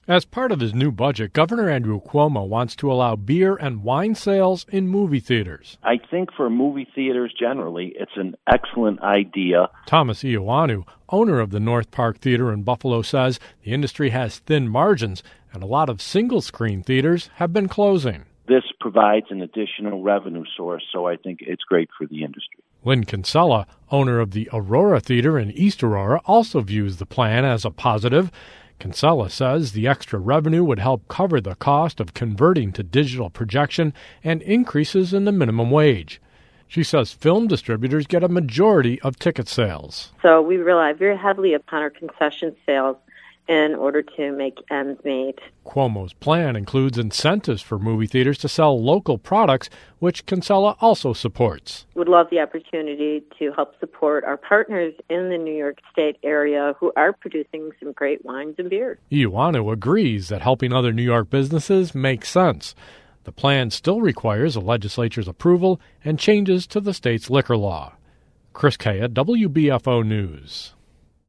As part of his new budget, Governor Andrew Cuomo wants to allow beer and wine sales in movie theaters. I think for movie theaters generally, it's an excellent idea. Thomas Ioannou, owner of the North Park Theater in Buffalo, says the industry has thin margins and a lot of single-screen theaters have been closing. This provides an additional revenue source, so I think it's great for the industry. Lynn Kinsella, owner of the Aurora Theater in East Aurora, also views the plan as a positive. Kinsella says the extra revenue would help cover the cost of converting to digital projection and increases in the minimum wage. She says film distributors get a majority of ticket sales. So we rely very heavily upon our concession sales in order to make ends meet. Cuomo's plan includes incentives for movie theaters to sell local products, which Kinsella also supports. Would love the opportunity to help support our partners in the New York State area who are producing some great wines and beers. Ioannou agrees that helping other New York businesses makes sense. The plan still requires a legislature's approval and changes to the state's liquor law. Chris Kaya, WBFO News.